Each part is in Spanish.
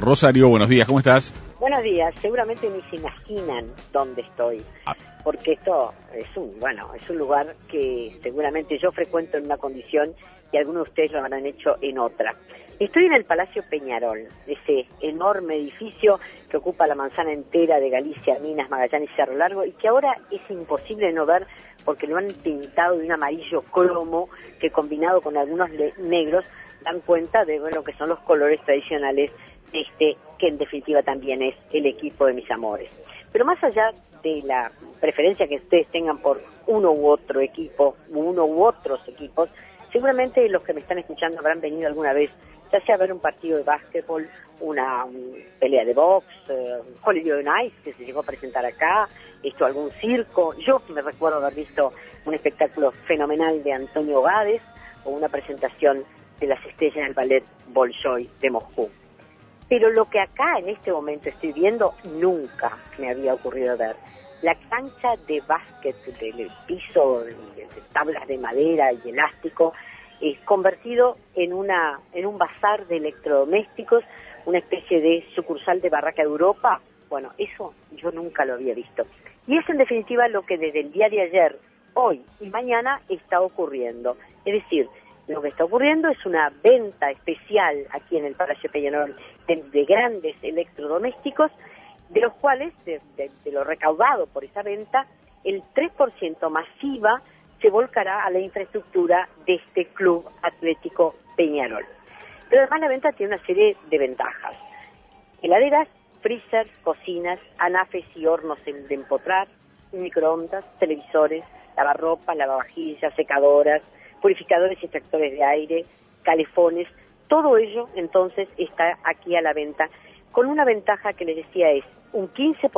Rosario, buenos días, ¿cómo estás? Buenos días, seguramente ni se imaginan dónde estoy, porque esto es un lugar que seguramente yo frecuento en una condición y algunos de ustedes lo habrán hecho en otra. Estoy en el Palacio Peñarol, ese enorme edificio que ocupa la manzana entera de Galicia, Minas, Magallanes y Cerro Largo, y que ahora es imposible no ver porque lo han pintado de un amarillo cromo que combinado con algunos negros dan cuenta de lo que son los colores tradicionales de que en definitiva también es el equipo de mis amores. Pero más allá de la preferencia que ustedes tengan por uno u otro equipo, uno u otros equipos, seguramente los que me están escuchando habrán venido alguna vez, ya sea a ver un partido de básquetbol, una pelea de box, Holiday on Ice, que se llegó a presentar acá, algún circo. Yo me recuerdo haber visto un espectáculo fenomenal de Antonio Gades o una presentación de las estrellas del ballet Bolshoi de Moscú. Pero lo que acá en este momento estoy viendo nunca me había ocurrido ver. La cancha de básquet del piso de tablas de madera y elástico es convertido en un bazar de electrodomésticos, una especie de sucursal de Barraca de Europa. Bueno, eso yo nunca lo había visto. Y es en definitiva lo que desde el día de ayer, hoy y mañana está ocurriendo. Es decir, lo que está ocurriendo es una venta especial aquí en el Palacio Peñarol de grandes electrodomésticos, de los cuales, de lo recaudado por esa venta, el 3% masiva se volcará a la infraestructura de este Club Atlético Peñarol. Pero además la venta tiene una serie de ventajas. Heladeras, freezer, cocinas, anafes y hornos de empotrar, microondas, televisores, lavarropas, lavavajillas, secadoras, purificadores y extractores de aire, calefones, todo ello entonces está aquí a la venta, con una ventaja que les decía es un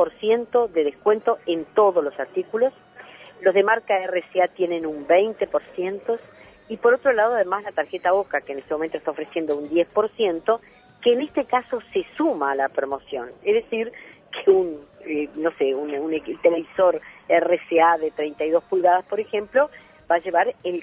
15% de descuento en todos los artículos. Los de marca RCA tienen un 20%, y por otro lado además la tarjeta Boca, que en este momento está ofreciendo un 10%, que en este caso se suma a la promoción. Es decir, que un televisor RCA de 32 pulgadas, por ejemplo, va a llevar el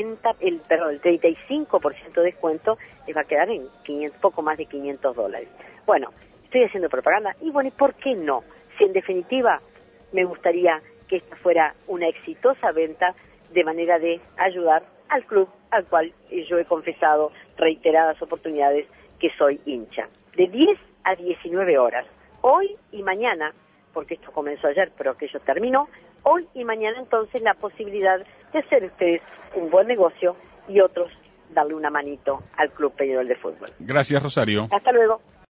35% de descuento, les va a quedar en poco más de $500. Bueno, estoy haciendo propaganda, y bueno, ¿y por qué no? Si en definitiva me gustaría que esta fuera una exitosa venta, de manera de ayudar al club al cual yo he confesado reiteradas oportunidades que soy hincha. De 10 a 19 horas, hoy y mañana, porque esto comenzó ayer, pero aquello terminó, hoy y mañana entonces la posibilidad de hacer ustedes un buen negocio y otros darle una manito al Club Peñarol de Fútbol. Gracias, Rosario. Hasta luego.